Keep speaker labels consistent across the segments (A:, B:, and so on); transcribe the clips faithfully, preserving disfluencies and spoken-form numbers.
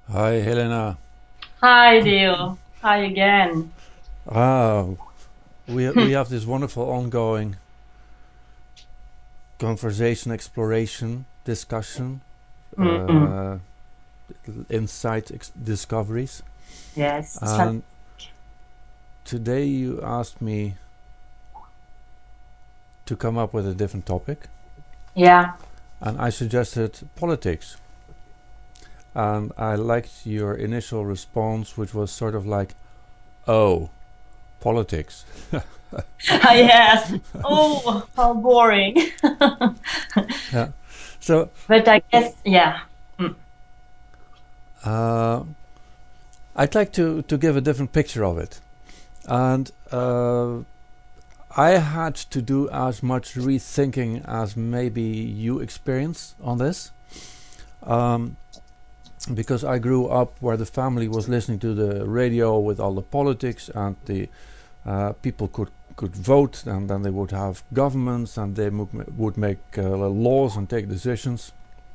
A: Hi, Helena.
B: Hi, Dale. Hi again.
A: Ah, we we have this wonderful ongoing conversation, exploration, discussion,
B: Mm,
A: uh, insight ex- discoveries.
B: yes, it's fun.
A: And today you asked me to come up with a different topic,
B: Yeah.
A: and I suggested politics. And I liked your initial response, which was sort of like, "Oh, politics."
B: Yes. Oh, how boring.
A: Yeah. So
B: But I guess, yeah. Mm.
A: uh, I'd like to to give a different picture of it. And uh, I had to do as much rethinking as maybe you experience on this. Um, because I grew up where the family was listening to the radio with all the politics, and the uh, people could could vote, and then they would have governments, and they would make uh, laws and take decisions.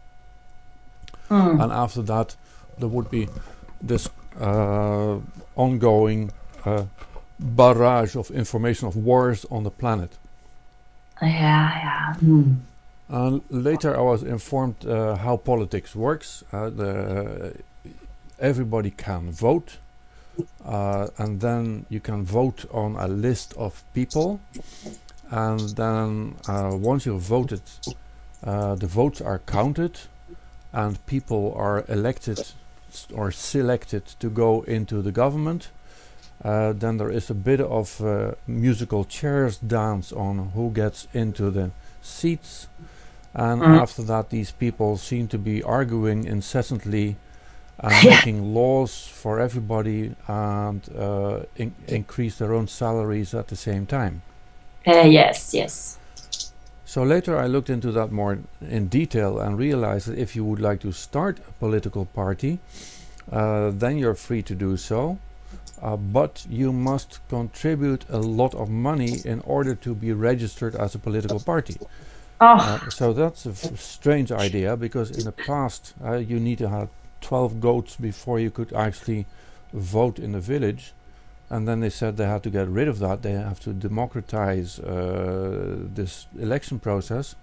A: And
B: Mm.
A: after that, there would be this uh, ongoing uh, barrage of information of wars on the planet.
B: Yeah, yeah. Mm.
A: Uh, later, I was informed uh, how politics works. Uh, the, everybody can vote, uh, and then you can vote on a list of people. And then, uh, once you've voted, uh, the votes are counted, and people are elected or selected to go into the government. Uh, then there is a bit of uh, musical chairs dance on who gets into the seats. And
B: Mm.
A: after that, these people seem to be arguing incessantly and
B: Yeah.
A: making laws for everybody, and uh, in- increase their own salaries at the same time.
B: Uh, yes, yes.
A: So later I looked into that more in detail and realized that if you would like to start a political party, uh, then you're free to do so. Uh, but you must contribute a lot of money in order to be registered as a political party. Uh,
B: Oh,
A: so that's a f- strange idea, because in the past uh, you need to have twelve goats before you could actually vote in the village. And then they said they had to get rid of that. They have to democratize uh, this election process.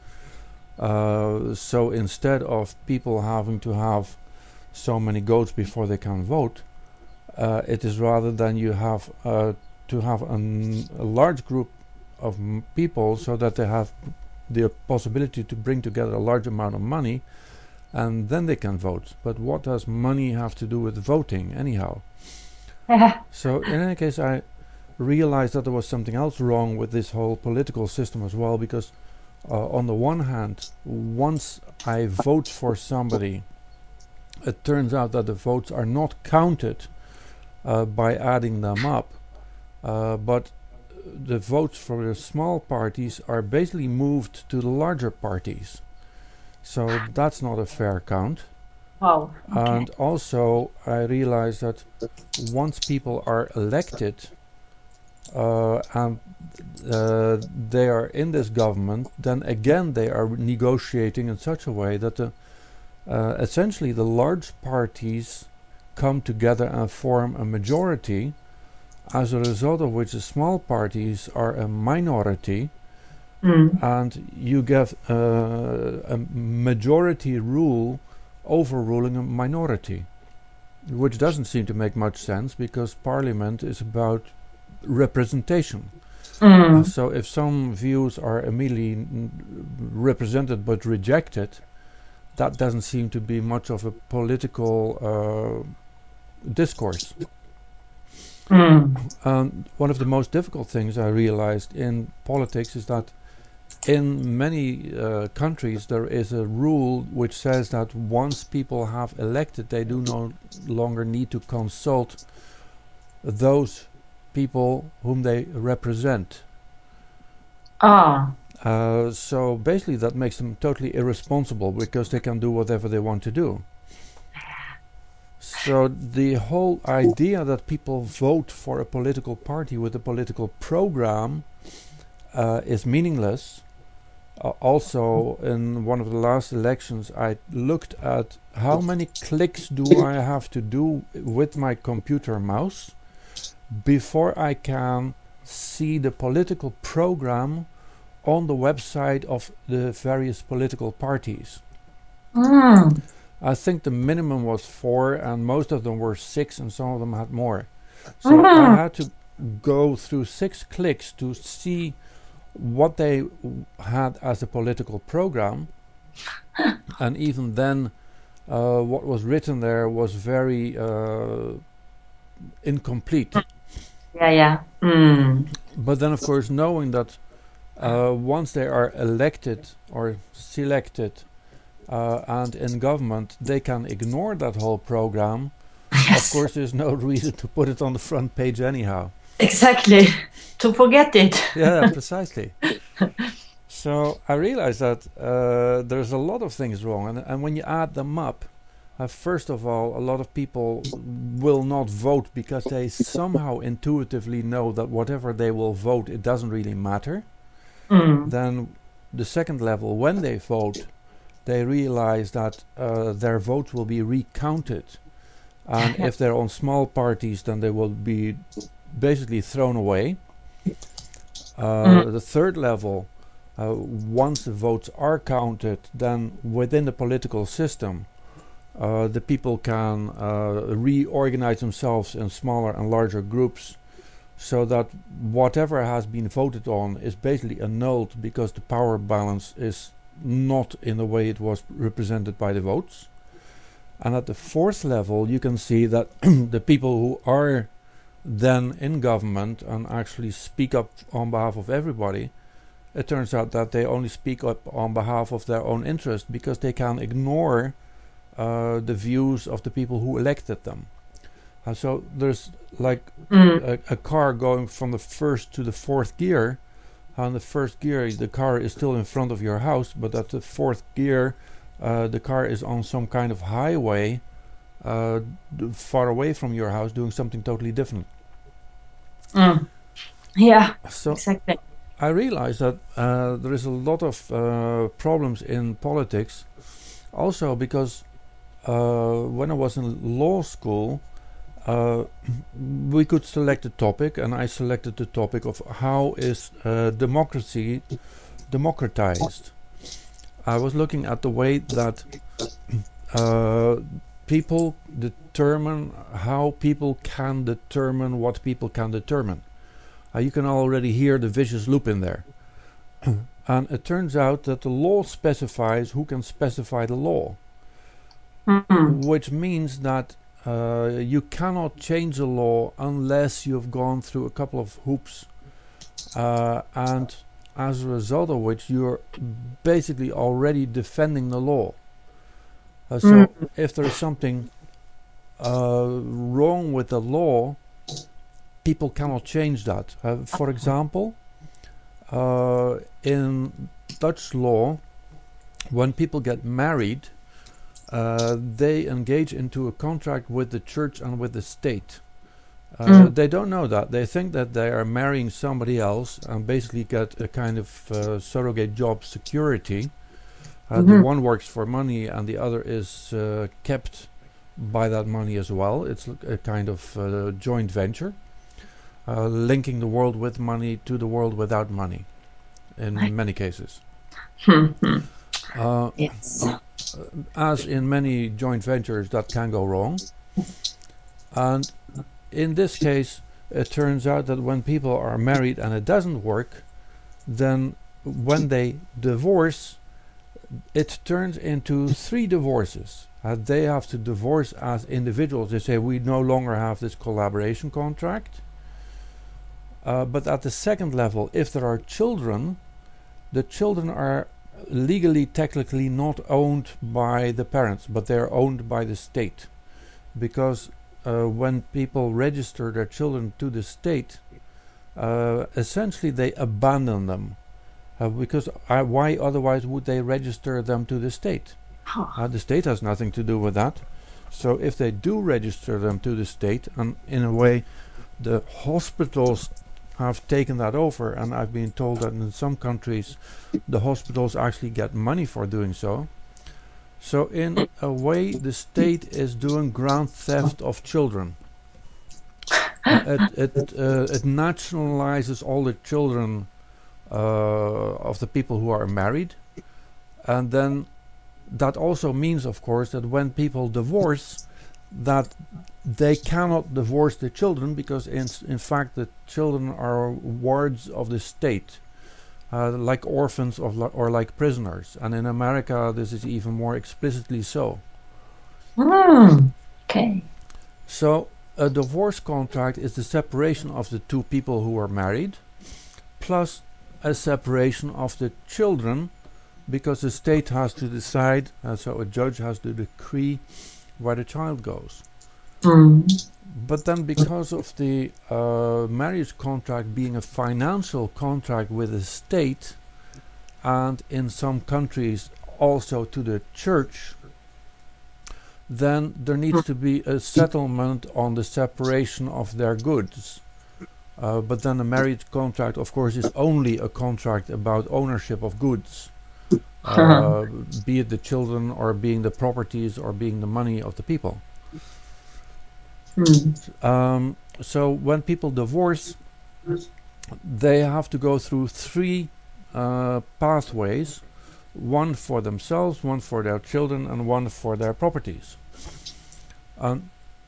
A: Uh, so instead of people having to have so many goats before they can vote, uh, it is rather than you have uh, to have an, a large group of m- people, so that they have the possibility to bring together a large amount of money, and then they can vote. But what does money have to do with voting, anyhow?
B: yeah.
A: So, in any case, I realized that there was something else wrong with this whole political system as well, because uh, on the one hand, once I vote for somebody, it turns out that the votes are not counted uh, by adding them up, uh, but the votes for the small parties are basically moved to the larger parties. So that's not a fair count.
B: Wow. Okay.
A: And also, I realized that once people are elected, uh, and uh, they are in this government, then again they are negotiating in such a way that the, uh, essentially the large parties come together and form a majority, as a result of which the small parties are a minority,
B: Mm.
A: and you get uh, a majority rule overruling a minority, which doesn't seem to make much sense, because parliament is about representation. Uh,
B: Mm.
A: so if some views are immediately represented but rejected, that doesn't seem to be much of a political uh, discourse.
B: Mm.
A: Um, one of the most difficult things I realized in politics is that in many uh, countries there is a rule which says that once people have elected, they do no longer need to consult those people whom they represent.
B: Ah.
A: Uh, so basically, that makes them totally irresponsible, because they can do whatever they want to do. So the whole idea that people vote for a political party with a political program uh, is meaningless, Uh, also, in one of the last elections, I looked at how many clicks do I have to do with my computer mouse before I can see the political program on the website of the various political parties.
B: Mm.
A: I think the minimum was four, and most of them were six, and some of them had more. So
B: Mhm.
A: I had to go through six clicks to see what they w- had as a political program, and even then, uh, what was written there was very uh, incomplete.
B: Yeah, yeah. Mm.
A: But then, of course, knowing that uh, once they are elected or selected uh, and in government, they can ignore that whole program. Of
B: Yes,
A: course, there's no reason to put it on the front page anyhow.
B: exactly. To forget it.
A: Yeah, precisely. So I realized that uh, there's a lot of things wrong, and, and when you add them up, uh, first of all, a lot of people will not vote because they somehow intuitively know that whatever they will vote, it doesn't really matter.
B: Mm.
A: Then the second level, when they vote, they realize that uh, their vote will be recounted, and if they're on small parties, then they will be basically thrown away. Uh,
B: Mm.
A: the third level, uh, once the votes are counted, then within the political system, uh, the people can uh, reorganize themselves in smaller and larger groups so that whatever has been voted on is basically annulled because the power balance is not in the way it was represented by the votes. And at the fourth level, you can see that the people who are then in government and actually speak up on behalf of everybody, it turns out that they only speak up on behalf of their own interest because they can ignore uh, the views of the people who elected them. And so there's like
B: Mm.
A: a, a car going from the first to the fourth gear. On the first gear, the car is still in front of your house, but at the fourth gear, uh, the car is on some kind of highway uh, d- far away from your house doing something totally different.
B: Mm. Yeah,
A: So
B: exactly.
A: I realize that uh, there is a lot of uh, problems in politics, also because uh, when I was in law school, uh, we could select a topic, and I selected the topic of how is uh, democracy democratized. I was looking at the way that uh, people determine how people can determine what people can determine. Uh, you can already hear the vicious loop in there. And it turns out that the law specifies who can specify the law,
B: Mm.
A: which means that uh, you cannot change a law unless you've gone through a couple of hoops, uh, and as a result of which you're basically already defending the law. Uh, so
B: Mm.
A: if there is something uh, wrong with the law, people cannot change that. Uh, for example, uh, in Dutch law, when people get married, uh, they engage into a contract with the church and with the state. Uh,
B: Mm.
A: they don't know that. They think that they are marrying somebody else and basically get a kind of uh, surrogate job security. Uh, the
B: Mhm.
A: one works for money and the other is uh, kept by that money as well. It's a kind of uh, joint venture, uh, linking the world with money to the world without money in many cases.
B: Mhm.
A: Uh,
B: Yes.
A: as in many joint ventures, that can go wrong. And in this case, it turns out that when people are married and it doesn't work, then when they divorce, it turns into three divorces. Uh, they have to divorce as individuals. They say, we no longer have this collaboration contract. Uh, but at the second level, if there are children, the children are legally, technically not owned by the parents, but they are owned by the state. Because uh, when people register their children to the state, uh, essentially they abandon them. Uh, because uh, why otherwise would they register them to the state? Uh, the state has nothing to do with that. So if they do register them to the state, and in a way the hospitals have taken that over, and I've been told that in some countries the hospitals actually get money for doing so. So in a way, the state is doing grand theft of children. Uh, it it uh, it nationalizes all the children uh, of the people who are married, and then that also means, of course, that when people divorce, that they cannot divorce the children, because in in fact the children are wards of the state, uh, like orphans of li- or like prisoners. And in America, this is even more explicitly so.
B: Mm. Okay.
A: So a divorce contract is the separation of the two people who are married, plus a separation of the children, because the state has to decide, uh, so a judge has to decree where the child goes.
B: Mm.
A: But then, because of the uh, marriage contract being a financial contract with the state, and in some countries also to the church, then there needs to be a settlement on the separation of their goods. Uh, but then a marriage contract, of course, is only a contract about ownership of goods, uh, be it the children, or being the properties, or being the money of the people.
B: Mm.
A: Um, so when people divorce, they have to go through three uh, pathways: one for themselves, one for their children, and one for their properties. Um,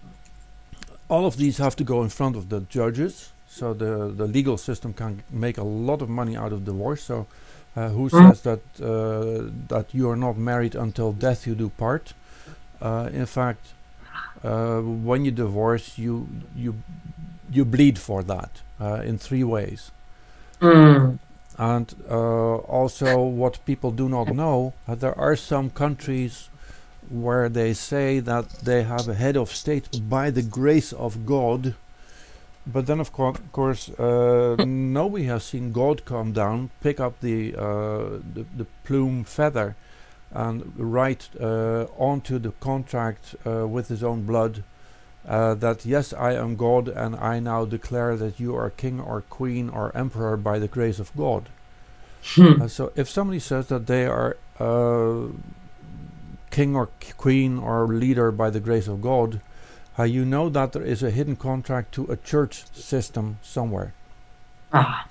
A: all of these have to go in front of the judges, so the, the legal system can make a lot of money out of divorce. So uh, who
B: Mm.
A: says that uh, that you are not married until death you do part? Uh, in fact, uh, when you divorce, you you you bleed for that uh, in three ways.
B: Mm.
A: And uh, also, what people do not know, uh, there are some countries where they say that they have a head of state by the grace of God, but then of co- course uh, nobody has seen God come down, pick up the uh, the, the plume feather, and write uh, onto the contract uh, with his own blood uh, that yes, I am God, and I now declare that you are king or queen or emperor by the grace of God.
B: Hmm.
A: Uh, so if somebody says that they are uh, king or k- queen or leader by the grace of God, uh, you know that there is a hidden contract to a church system somewhere.
B: Ah.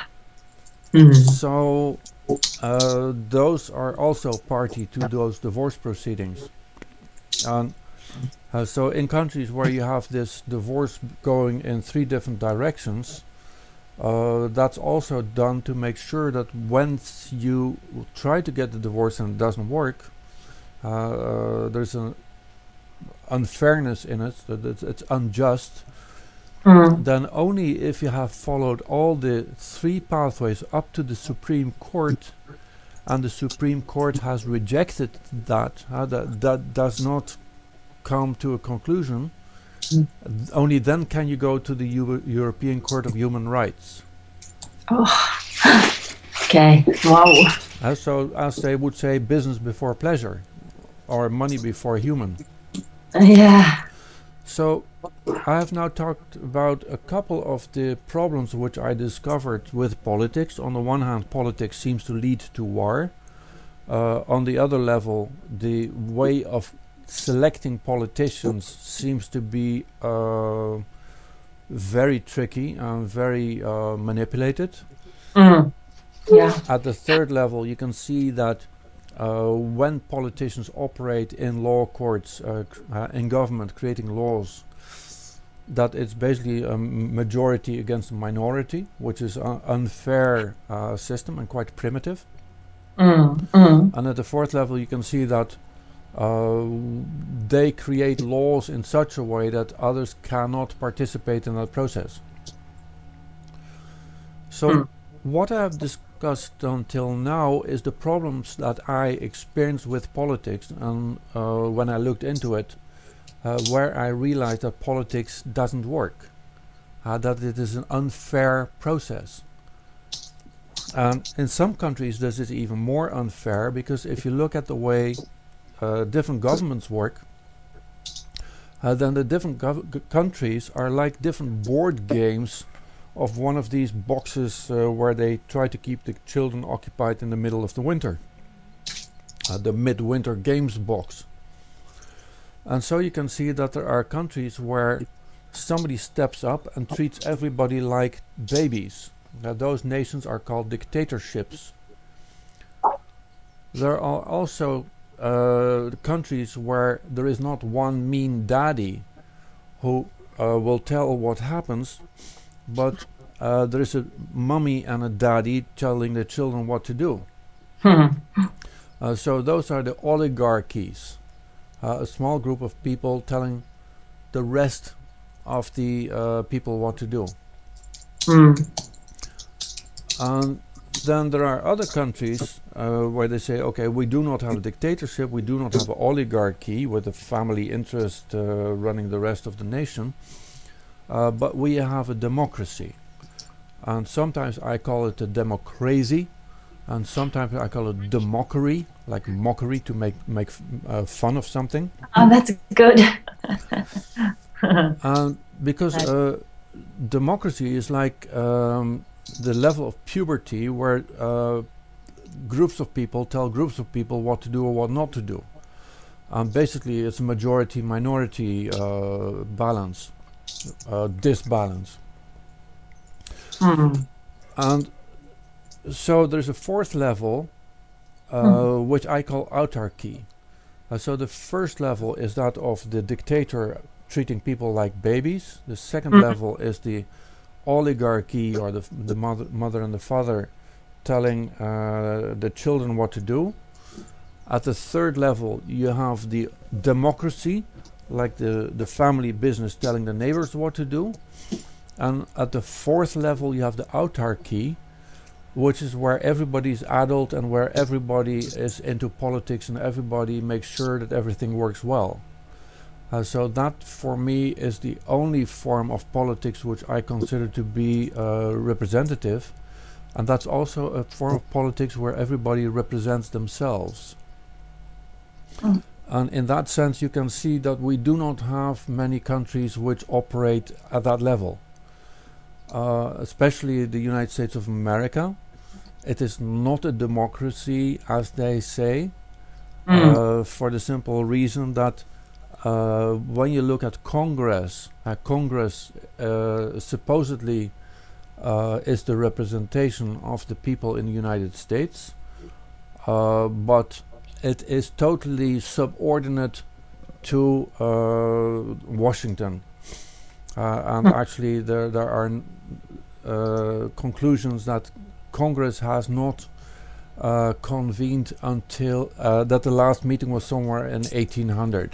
B: Mm.
A: So uh, those are also party to those divorce proceedings. And uh, so in countries where you have this divorce going in three different directions, uh, that's also done to make sure that once you try to get the divorce and it doesn't work, uh, uh, there's an unfairness in it, that it's, it's unjust.
B: Mm.
A: Then only if you have followed all the three pathways up to the Supreme Court, and the Supreme Court has rejected that, uh, that, that does not come to a conclusion,
B: Mm.
A: th- only then can you go to the Eu- European Court of Human Rights.
B: Oh. Okay. Wow.
A: Uh, so, as they would say, business before pleasure, or money before human.
B: Yeah.
A: So, I have now talked about a couple of the problems which I discovered with politics. On the one hand, politics seems to lead to war. Uh, on the other level, the way of selecting politicians seems to be uh, very tricky and very uh, manipulated.
B: Mm. Yeah.
A: At the third level, you can see that uh, when politicians operate in law courts, uh, cr- uh, in government, creating laws, that it's basically a m- majority against a minority, which is an unfair uh, system and quite primitive.
B: Mm. Mm.
A: And at the fourth level, you can see that uh, they create laws in such a way that others cannot participate in that process. So,
B: Mm.
A: what I have discussed until now is the problems that I experienced with politics, and uh, when I looked into it, uh, where I realized that politics doesn't work, uh, that it is an unfair process. And in some countries, this is even more unfair, because if you look at the way uh, different governments work, uh, then the different gov- g- countries are like different board games of one of these boxes uh, where they try to keep the children occupied in the middle of the winter. Uh, the Midwinter Games box. And so you can see that there are countries where somebody steps up and treats everybody like babies. Now, those nations are called dictatorships. There are also uh, countries where there is not one mean daddy who uh, will tell what happens, but uh, there is a mummy and a daddy telling the children what to do. uh, so those are the oligarchies, uh, a small group of people telling the rest of the uh, people what to do.
B: Mm.
A: And then there are other countries uh, where they say, okay, we do not have a dictatorship, we do not have an oligarchy with a family interest uh, running the rest of the nation, uh, but we have a democracy. And sometimes I call it a democracy, and sometimes I call it demockery, like mockery, to make make f- uh, fun of something.
B: Oh, that's good.
A: And because uh, democracy is like um, the level of puberty where uh, groups of people tell groups of people what to do or what not to do. Um, basically, it's a majority-minority uh, balance, uh, disbalance.
B: Mm.
A: And so there's a fourth level, uh,
B: Mm.
A: which I call autarky. Uh, so the first level is that of the dictator treating people like babies. The second
B: Mm.
A: level is the oligarchy, or the, f- the mother, mother and the father telling uh, the children what to do. At the third level, you have the democracy, like the, the family business telling the neighbors what to do. And at the fourth level, you have the autarky, which is where everybody is adult and where everybody is into politics and everybody makes sure that everything works well. Uh, so that, for me, is the only form of politics which I consider to be uh, representative. And that's also a form of politics where everybody represents themselves.
B: Mm.
A: And in that sense, you can see that we do not have many countries which operate at that level. Uh, especially the United States of America. It is not a democracy, as they say,
B: Mm.
A: uh, for the simple reason that uh, when you look at Congress, uh, Congress uh, supposedly uh, is the representation of the people in the United States, uh, but it is totally subordinate to uh, Washington. Uh, and
B: Mm.
A: actually, there there are n- uh, conclusions that Congress has not uh, convened until uh, that the last meeting was somewhere in eighteen hundred,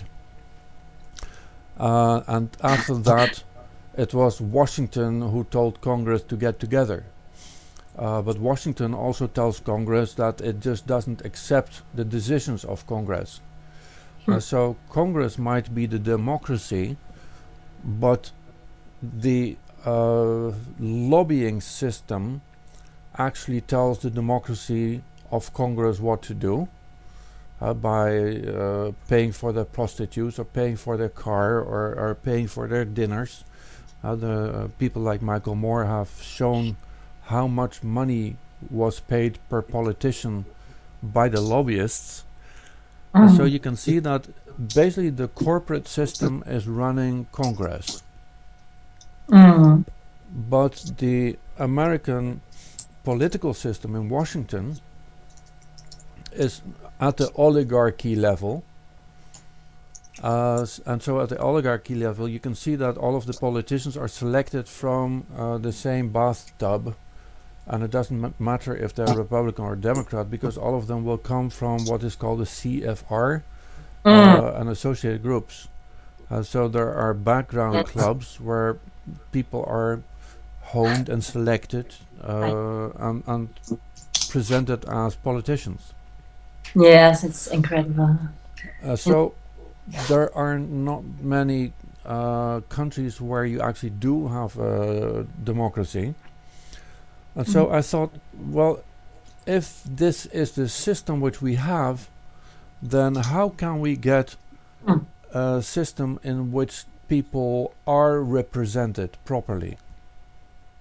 A: uh, and after that, it was Washington who told Congress to get together. Uh, but Washington also tells Congress that it just doesn't accept the decisions of Congress. Uh, so Congress might be the democracy, but the uh, lobbying system actually tells the democracy of Congress what to do uh, by uh, paying for their prostitutes or paying for their car or, or paying for their dinners. Uh, the uh, people like Michael Moore have shown how much money was paid per politician by the lobbyists. Uh, so
B: Mm.
A: you can see that basically the corporate system is running Congress.
B: Mm.
A: But the American political system in Washington is at the oligarchy level. Uh, s- and so at the oligarchy level, you can see that all of the politicians are selected from uh, the same bathtub. And it doesn't ma- matter if they're Republican or Democrat, because all of them will come from what is called the C F R
B: Mm.
A: uh, and associated groups. Uh, so there are background clubs where people are honed and selected uh, and, and presented as politicians.
B: Yes, it's incredible.
A: Uh, so there are not many uh, countries where you actually do have a democracy. And so I thought, well, if this is the system which we have, then how can we get
B: Mm.
A: a system in which people are represented properly?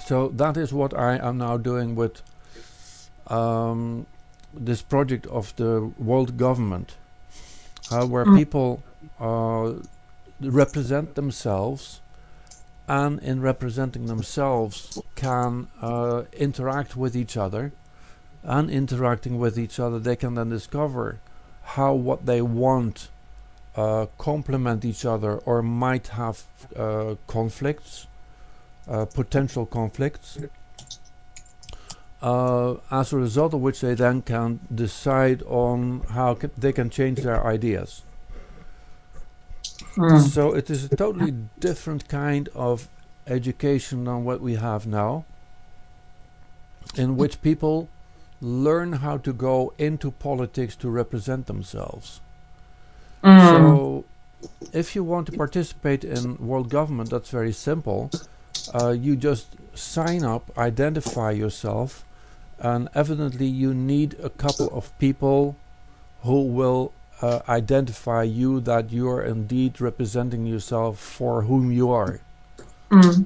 A: So that is what I am now doing with um, this project of the world government, uh, where
B: Mm.
A: people uh, represent themselves, and in representing themselves can uh, interact with each other, and interacting with each other they can then discover how what they want uh, complement each other or might have uh, conflicts, uh, potential conflicts, uh, as a result of which they then can decide on how ca- they can change their ideas.
B: Mm.
A: So it is a totally different kind of education than what we have now, in which people learn how to go into politics to represent themselves.
B: Mm.
A: So if you want to participate in world government, that's very simple. Uh, you just sign up, identify yourself, and evidently you need a couple of people who will uh, identify you that you are indeed representing yourself for whom you are.
B: Mm.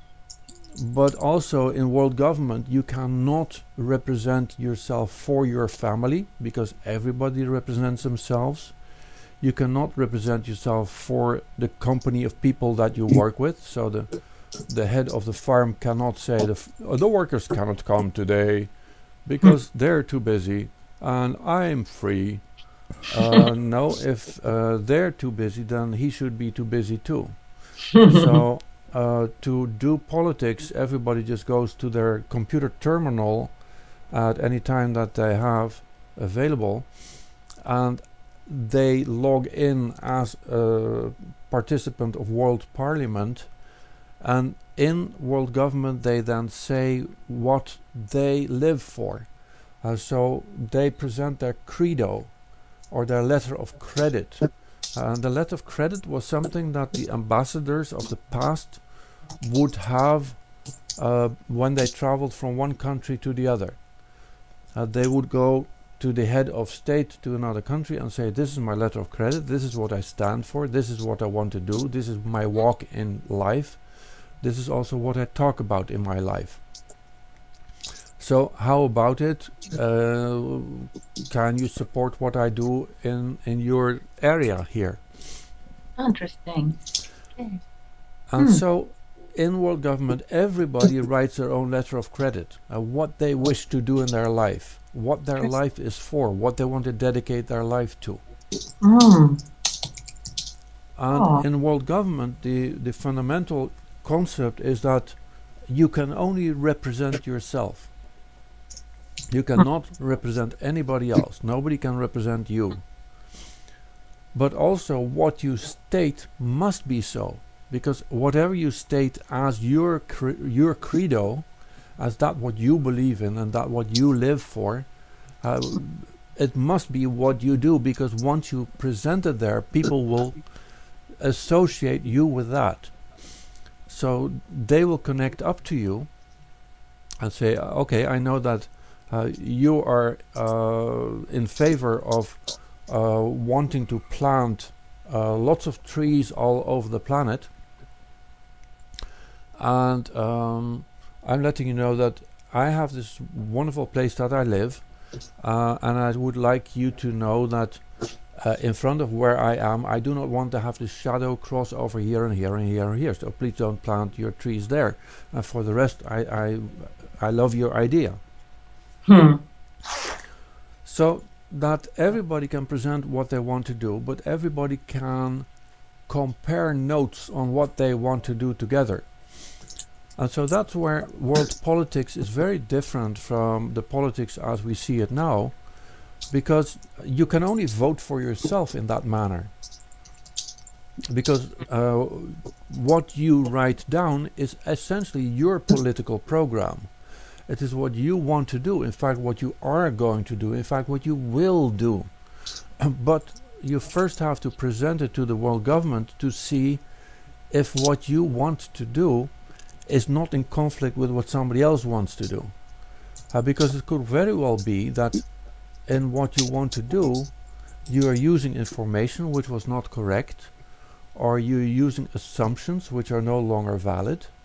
A: But also in world government, you cannot represent yourself for your family, because everybody represents themselves. You cannot represent yourself for the company of people that you work with. So the the head of the farm cannot say the f- uh, the workers cannot come today because they're too busy and I'm free. Uh, no, if uh, they're too busy, then he should be too busy too. So uh, to do politics, everybody just goes to their computer terminal at any time that they have available, and they log in as a participant of World Parliament, and in world government they then say what they live for. Uh, so they present their credo or their letter of credit. Uh, and the letter of credit was something that the ambassadors of the past would have uh, when they traveled from one country to the other. Uh, they would go to the head of state to another country and say, this is my letter of credit, this is what I stand for, this is what I want to do, this is my walk in life, this is also what I talk about in my life. So how about it? Uh, can you support what I do in, in your area here?
B: Interesting. Okay.
A: And
B: Hmm.
A: so in world government, everybody writes their own letter of credit, uh, what they wish to do in their life, what their life is for, what they want to dedicate their life to.
B: Mm.
A: And
B: Oh.
A: in world government, the, the fundamental concept is that you can only represent yourself. You cannot represent anybody else. Nobody can represent you. But also what you state must be so. Because whatever you state as your cre- your credo, as that what you believe in and that what you live for, uh, it must be what you do, because once you present it there, people will associate you with that. So they will connect up to you and say, okay, I know that uh, you are uh, in favor of uh, wanting to plant uh, lots of trees all over the planet. And um, I'm letting you know that I have this wonderful place that I live, uh, and I would like you to know that uh, in front of where I am, I do not want to have the shadow cross over here and here and here and here. So please don't plant your trees there. And for the rest, I I, I love your idea.
B: Hmm.
A: So that everybody can present what they want to do, but everybody can compare notes on what they want to do together. And so that's where world politics is very different from the politics as we see it now, because you can only vote for yourself in that manner. Because uh, what you write down is essentially your political program. It is what you want to do, in fact, what you are going to do, in fact, what you will do. But you first have to present it to the world government to see if what you want to do is not in conflict with what somebody else wants to do. Uh, because it could very well be that in what you want to do, you are using information which was not correct, or you're using assumptions which are no longer valid,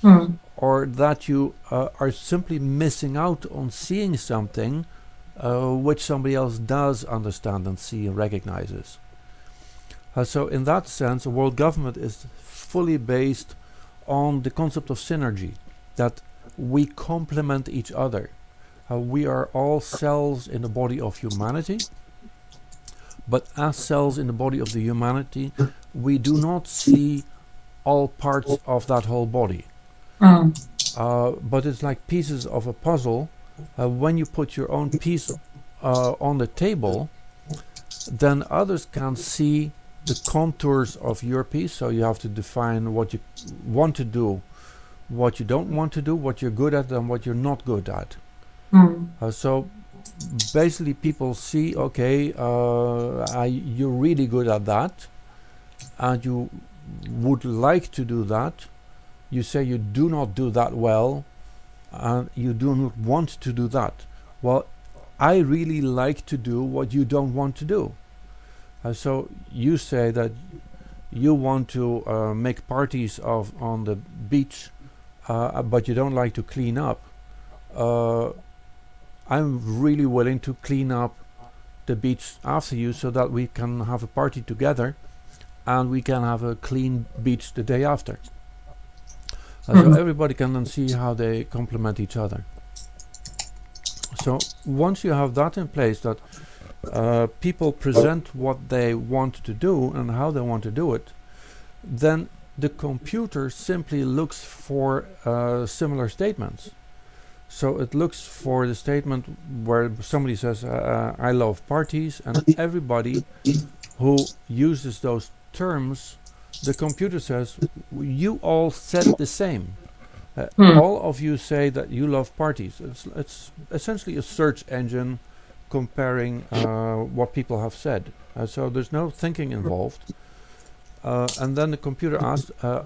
B: Mm.
A: or that you uh, are simply missing out on seeing something uh, which somebody else does understand and see and recognizes. Uh, so in that sense, a world government is fully based on the concept of synergy, that we complement each other. Uh, we are all cells in the body of humanity, but as cells in the body of the humanity, we do not see all parts of that whole body.
B: Mm.
A: Uh, but it's like pieces of a puzzle. Uh, when you put your own piece uh, on the table, then others can see the contours of your piece. So you have to define what you want to do, what you don't want to do, what you're good at, and what you're not good at.
B: Mm.
A: Uh, so basically, people see, okay, uh, I, you're really good at that, and you would like to do that. You say you do not do that well, and you do not want to do that. Well, I really like to do what you don't want to do. Uh, so you say that you want to uh, make parties of on the beach, uh, but you don't like to clean up. Uh, I'm really willing to clean up the beach after you, so that we can have a party together, and we can have a clean beach the day after. Uh,
B: Mhm.
A: So everybody can then see how they complement each other. So once you have that in place, that uh, people present what they want to do and how they want to do it, then the computer simply looks for uh, similar statements. So it looks for the statement where somebody says, uh, I love parties, and everybody who uses those terms, the computer says, you all said the same. Uh,
B: Hmm.
A: all of you say that you love parties. It's, it's essentially a search engine comparing uh, what people have said. Uh, so there's no thinking involved. Uh, and then the computer asks, uh,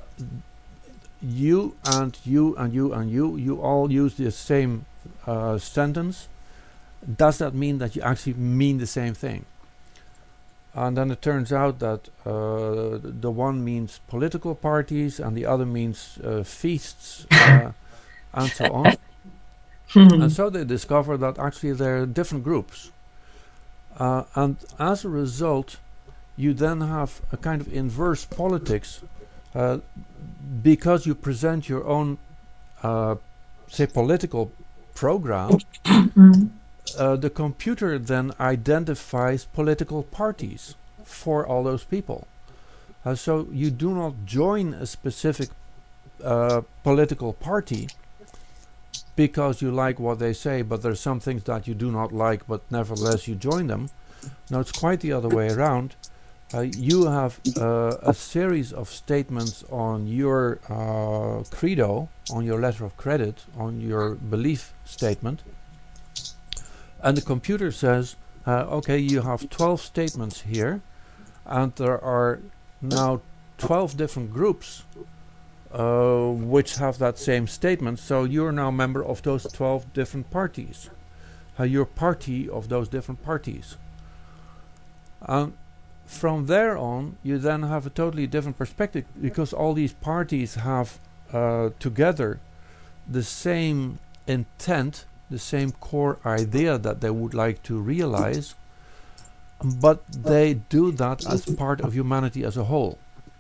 A: you and you and you and you, you all use the same uh, sentence. Does that mean that you actually mean the same thing? And then it turns out that uh, the one means political parties and the other means uh, feasts uh, and so on.
B: Hmm.
A: And so they discover that actually there are different groups. Uh, and as a result, you then have a kind of inverse politics uh, because you present your own, uh, say, political program.
B: Mm.
A: Uh, the computer then identifies political parties for all those people. Uh, so you do not join a specific uh, political party because you like what they say, but there's some things that you do not like, but nevertheless you join them. No, it's quite the other way around. Uh, you have uh, a series of statements on your uh, credo, on your letter of credit, on your belief statement, and the computer says, uh, okay, you have twelve statements here, and there are now twelve different groups uh, which have that same statement, so you're now a member of those twelve different parties. Uh, you're party of those different parties. And from there on, you then have a totally different perspective, because all these parties have uh, together the same intent, the same core idea that they would like to realize, but they do that as part of humanity as a whole.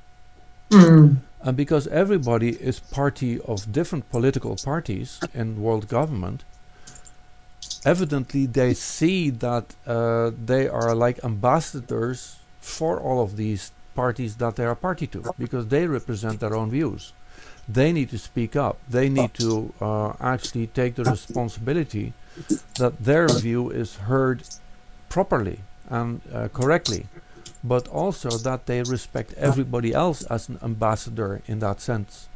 B: Mm.
A: And because everybody is party of different political parties in world government, evidently they see that uh, they are like ambassadors for all of these parties that they are party to, because they represent their own views. They need to speak up. They need to uh, actually take the responsibility that their view is heard properly and uh, correctly, but also that they respect everybody else as an ambassador in that sense.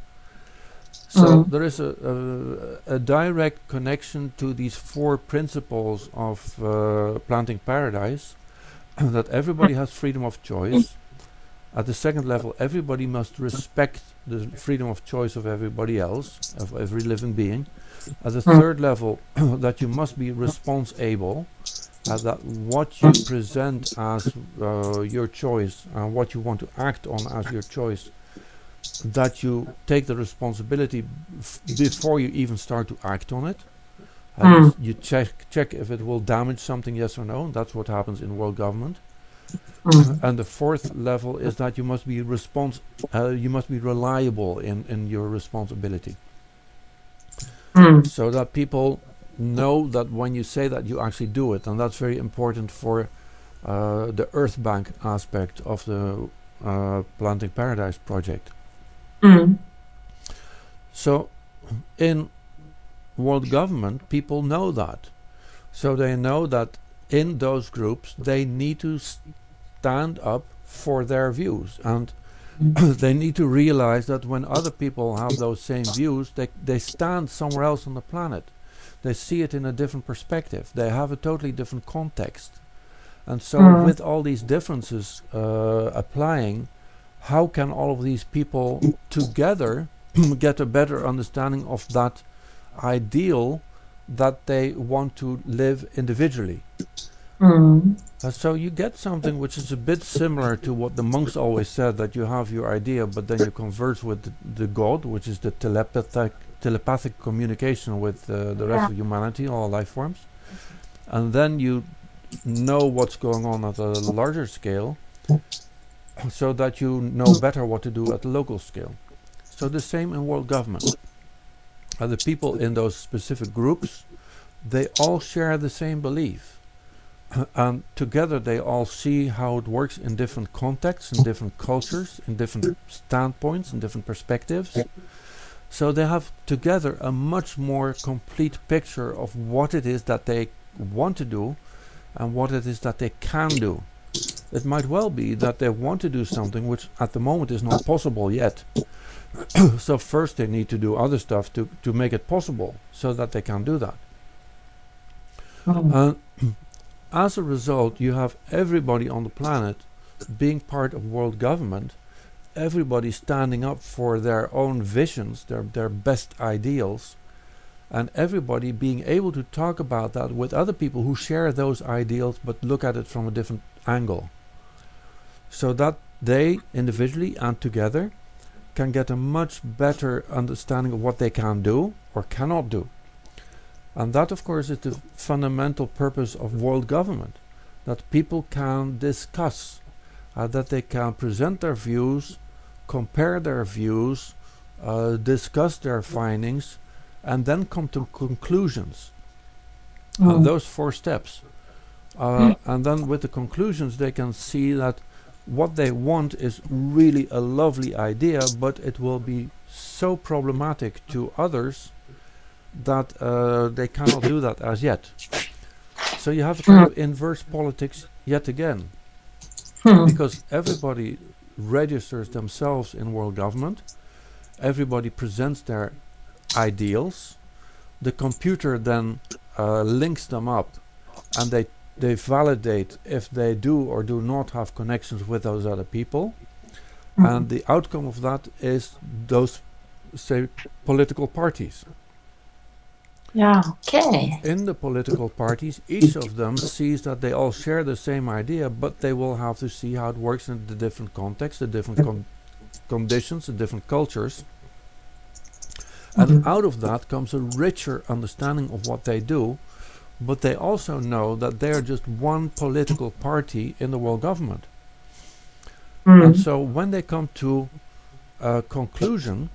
A: So
B: Mm.
A: there is a, a, a direct connection to these four principles of uh, planting paradise, that everybody has freedom of choice. At the second level, everybody must respect the freedom of choice of everybody else, of every living being. At the
B: Mm.
A: third level, that you must be responsible, uh, that what you present as uh, your choice and what you want to act on as your choice that you take the responsibility f- before you even start to act on it. Uh, you,
B: Mm.
A: s- you check check if it will damage something, yes or no. That's what happens in world government.
B: Mm.
A: And the fourth level is that you must be respons- uh, you must be reliable in, in your responsibility,
B: Mm.
A: so that people know that when you say that you actually do it, and that's very important for uh, the Earth Bank aspect of the uh, Planting Paradise project.
B: Mm.
A: So in world government, people know that. So they know that in those groups they need to stand up for their views, and they need to realize that when other people have those same views, they, they stand somewhere else on the planet. They see it in a different perspective. They have a totally different context. And so,
B: Mm.
A: with all these differences uh, applying, how can all of these people together get a better understanding of that ideal that they want to live individually?
B: Mm.
A: Uh, so you get something which is a bit similar to what the monks always said, that you have your idea, but then you converse with the, the God, which is the telepathic telepathic communication with uh, the rest
B: Yeah.
A: of humanity, all life forms, and then you know what's going on at a larger scale, so that you know better what to do at the local scale. So the same in world government. Uh, the people in those specific groups, they all share the same belief. And together they all see how it works in different contexts, in different cultures, in different standpoints, in different perspectives. So they have together a much more complete picture of what it is that they want to do and what it is that they can do. It might well be that they want to do something which at the moment is not possible yet. So first they need to do other stuff to, to make it possible so that they can do that.
B: Mm.
A: Uh, as a result, you have everybody on the planet being part of world government, everybody standing up for their own visions, their, their best ideals, and everybody being able to talk about that with other people who share those ideals but look at it from a different angle. So that they, individually and together, can get a much better understanding of what they can do or cannot do. And that, of course, is the fundamental purpose of world government, that people can discuss, uh, that they can present their views, compare their views, uh, discuss their findings, and then come to conclusions.
B: Mm.
A: And those four steps. Uh, and then with the conclusions, they can see that what they want is really a lovely idea, but it will be so problematic to others that uh, they cannot do that as yet. So you have a kind
B: Mm.
A: of inverse politics yet again,
B: Mm.
A: because everybody registers themselves in world government, everybody presents their ideals, the computer then uh, links them up, and they they validate if they do or do not have connections with those other people,
B: Mm.
A: and the outcome of that is those, say, political parties.
B: Yeah. Okay.
A: In the political parties, each of them sees that they all share the same idea, but they will have to see how it works in the different contexts, the different con- conditions, the different cultures. And
B: Mm.
A: out of that comes a richer understanding of what they do, but they also know that they are just one political party in the world government. And
B: Mm.
A: so when they come to a conclusion,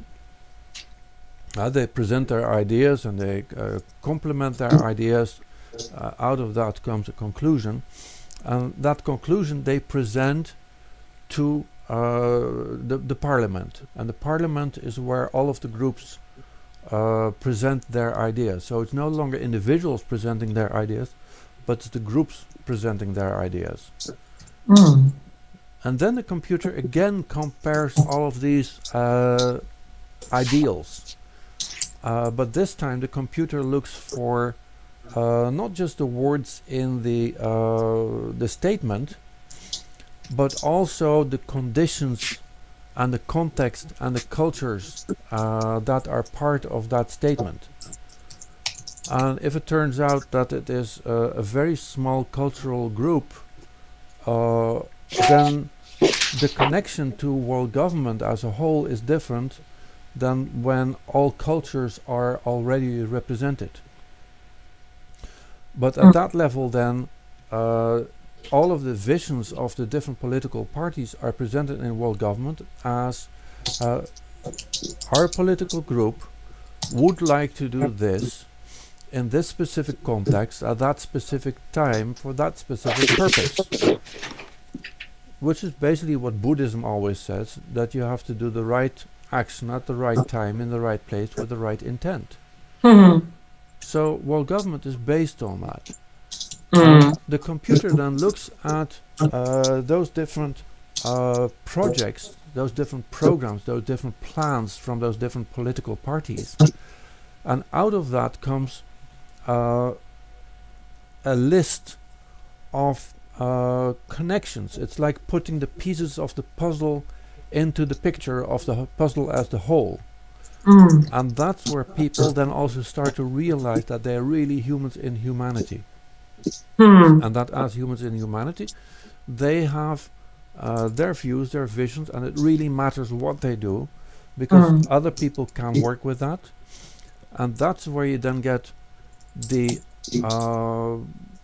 A: uh, they present their ideas and they uh, complement their ideas. Uh, out of that comes a conclusion, and that conclusion they present to uh, the, the parliament. And the parliament is where all of the groups uh, present their ideas. So it's no longer individuals presenting their ideas, but it's the groups presenting their ideas.
B: Mm.
A: And then the computer again compares all of these uh, ideals. Uh, but this time the computer looks for uh, not just the words in the, uh, the statement, but also the conditions and the context and the cultures uh, that are part of that statement. And if it turns out that it is uh, a very small cultural group, uh, then the connection to world government as a whole is different than when all cultures are already represented. But at that level then, uh, all of the visions of the different political parties are presented in world government as uh, our political group would like to do this in this specific context at that specific time for that specific purpose. Which is basically what Buddhism always says, that you have to do the right action at the right time in the right place with the right intent.
B: Mm-hmm.
A: So world government is based on that.
B: Mm.
A: And the computer then looks at uh, those different uh, projects, those different programs, those different plans from those different political parties. And out of that comes uh, a list of uh, connections. It's like putting the pieces of the puzzle into the picture of the puzzle as the whole.
B: Mm.
A: And that's where people then also start to realize that they're really humans in humanity.
B: Mm.
A: And that as humans in humanity, they have uh, their views, their visions, and it really matters what they do, because
B: Mm.
A: other people can work with that. And that's where you then get the, uh,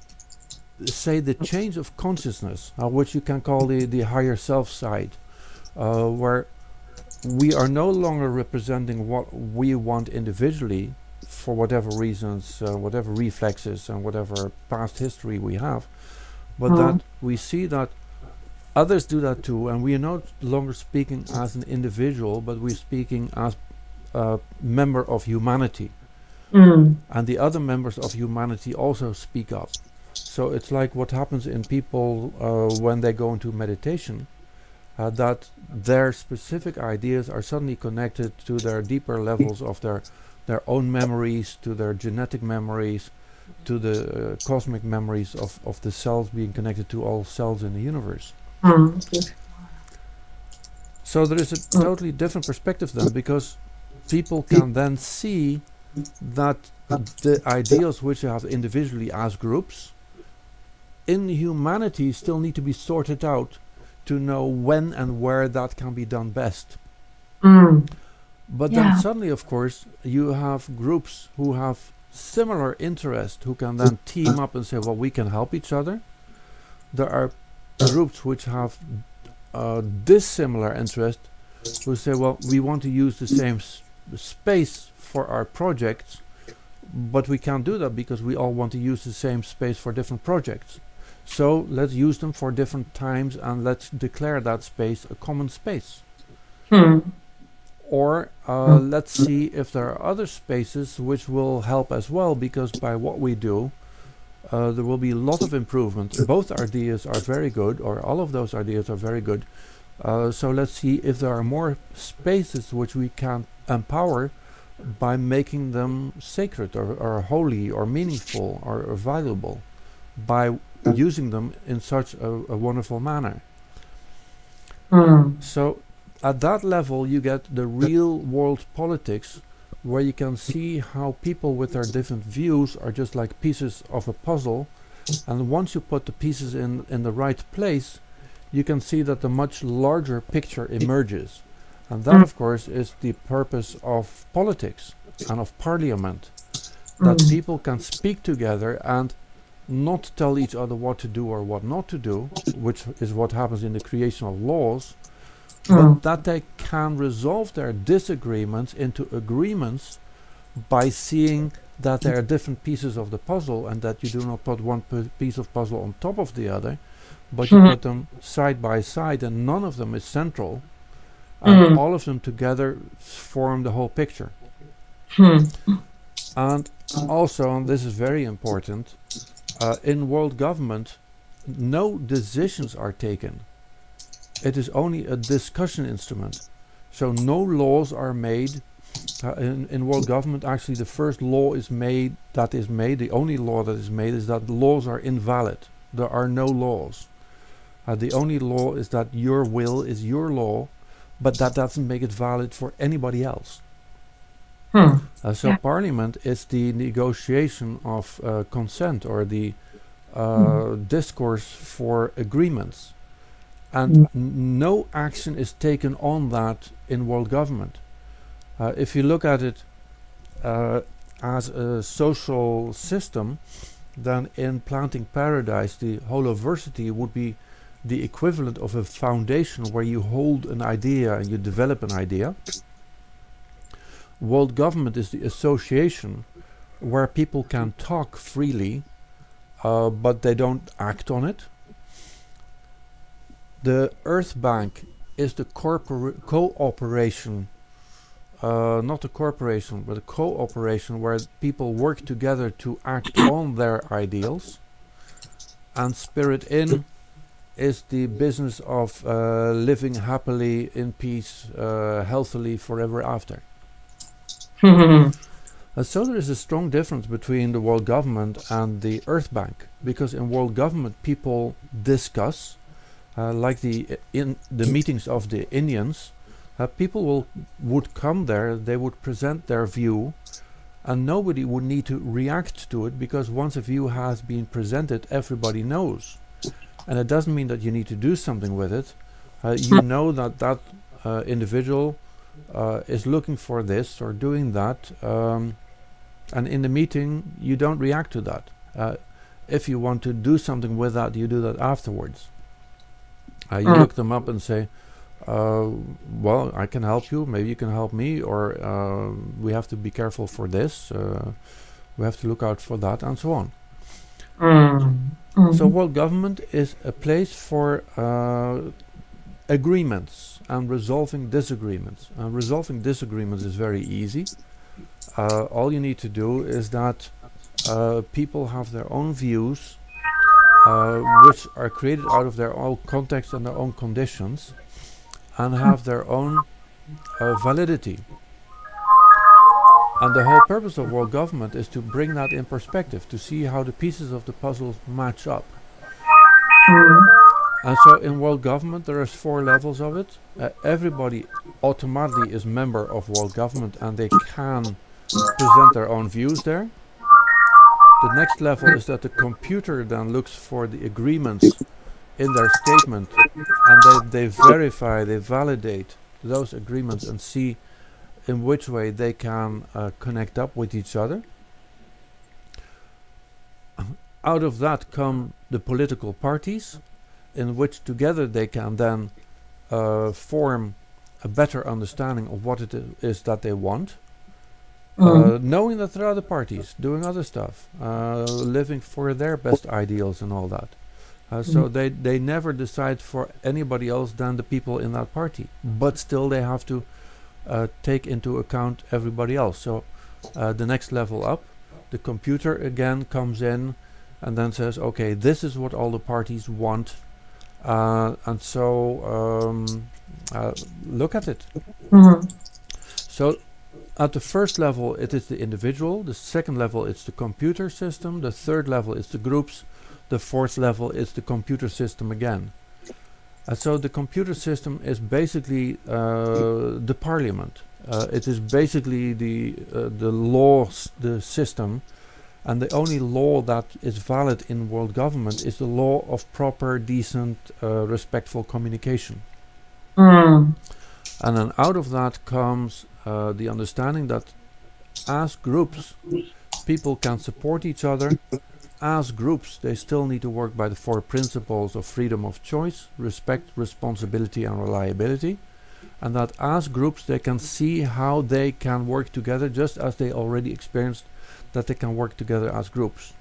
A: say, the change of consciousness, uh, which you can call the, the higher self side, uh, where we are no longer representing what we want individually for whatever reasons, uh, whatever reflexes and whatever past history we have, but
B: Mm.
A: that we see that others do that too, and we are no longer speaking as an individual, but we're speaking as a member of humanity.
B: Mm.
A: And the other members of humanity also speak up. So it's like what happens in people uh, when they go into meditation, uh, that their specific ideas are suddenly connected to their deeper levels of their their own memories, to their genetic memories, to the uh, cosmic memories of, of the cells being connected to all cells in the universe.
B: Mm.
A: So there is a totally different perspective then, because people can then see that the ideals which you have individually as groups in humanity still need to be sorted out to know when and where that can be done best.
B: Mm.
A: But
B: Yeah.
A: then suddenly, of course, you have groups who have similar interest who can then team up and say, well, we can help each other. There are groups which have uh, dissimilar interest who say, well, we want to use the same s- space for our projects, but we can't do that because we all want to use the same space for different projects. So let's use them for different times and let's declare that space a common space.
B: Mm.
A: Or uh, let's see if there are other spaces which will help as well, because by what we do, uh, there will be a lot of improvement. Both ideas are very good, or all of those ideas are very good. Uh, so let's see if there are more spaces which we can empower by making them sacred or, or holy or meaningful or, or valuable, by using them in such a, a wonderful manner.
B: Mm.
A: So at that level you get the real world politics, where you can see how people with their different views are just like pieces of a puzzle, and once you put the pieces in, in the right place, you can see that the much larger picture emerges. And that, of course, is the purpose of politics and of parliament, that
B: Mm.
A: people can speak together and not tell each other what to do or what not to do, which is what happens in the creation of laws,
B: Mm.
A: but that they can resolve their disagreements into agreements by seeing that there are different pieces of the puzzle, and that you do not put one p- piece of puzzle on top of the other, but you
B: Mhm.
A: put them side by side, and none of them is central, and
B: Mm.
A: all of them together form the whole picture.
B: Mm.
A: And also, and this is very important, uh, in world government, no decisions are taken. It is only a discussion instrument. So no laws are made. Uh, in, in world government, actually, the first law is made, that is made, the only law that is made is that the laws are invalid. There are no laws. Uh, the only law is that your will is your law, but that doesn't make it valid for anybody else.
B: Mm.
A: Uh, so
B: Yeah.
A: parliament is the negotiation of uh, consent, or the uh, discourse for agreements. and
B: Mm.
A: n- no action is taken on that in world government. Uh, if you look at it uh, as a social system, then in Planting Paradise, the holoversity would be the equivalent of a foundation where you hold an idea and you develop an idea. World government is the association where people can talk freely, uh, but they don't act on it. The Earth Bank is the corpora- cooperation, uh, not a corporation, but a cooperation where people work together to act on their ideals. And Spirit In is the business of uh, living happily in peace, uh, healthily forever after.
B: Mhm.
A: And so there is a strong difference between the world government and the Earth Bank, because in world government people discuss, uh, like the uh, in the meetings of the Indians, uh, people will would come there, they would present their view, and nobody would need to react to it, because once a view has been presented, everybody knows. And it doesn't mean that you need to do something with it. Uh, you know that that uh, individual uh, is looking for this or doing that, um, and in the meeting you don't react to that. Uh, if you want to do something with that, you do that afterwards. Uh, you
B: Mm.
A: look them up and say, uh, well, I can help you, maybe you can help me, or uh, we have to be careful for this, uh, we have to look out for that, and so on.
B: Mm.
A: So
B: Mm.
A: world government is a place for uh, agreements and resolving disagreements. Uh, resolving disagreements is very easy. Uh, all you need to do is that uh, people have their own views, uh, which are created out of their own context and their own conditions, and have their own uh, validity. And the whole purpose of world government is to bring that in perspective, to see how the pieces of the puzzle match up.
B: Mm.
A: And so in world government there is four levels of it. Uh, everybody automatically is member of world government and they can present their own views there. The next level is that the computer then looks for the agreements in their statement, and they, they verify, they validate those agreements and see in which way they can uh, connect up with each other. Out of that come the political parties, in which together they can then uh, form a better understanding of what it is that they want,
B: Mm.
A: uh, knowing that there are other parties doing other stuff, uh, living for their best ideals and all that. Uh, so
B: Mm.
A: they, they never decide for anybody else than the people in that party, but still they have to uh, take into account everybody else. So uh, the next level up, the computer again comes in and then says, okay, this is what all the parties want, uh, and so um, uh, look at it.
B: Mhm.
A: So at the first level it is the individual, the second level it's the computer system, the third level is the groups, the fourth level is the computer system again. And so the computer system is basically uh, the parliament. Uh, it is basically the uh, the law, s- the system, and the only law that is valid in world government is the law of proper, decent, uh, respectful communication.
B: Mm.
A: And then out of that comes uh, the understanding that as groups, people can support each other. As groups, they still need to work by the four principles of freedom of choice, respect, responsibility, and reliability. And that as groups, they can see how they can work together, just as they already experienced that they can work together as groups.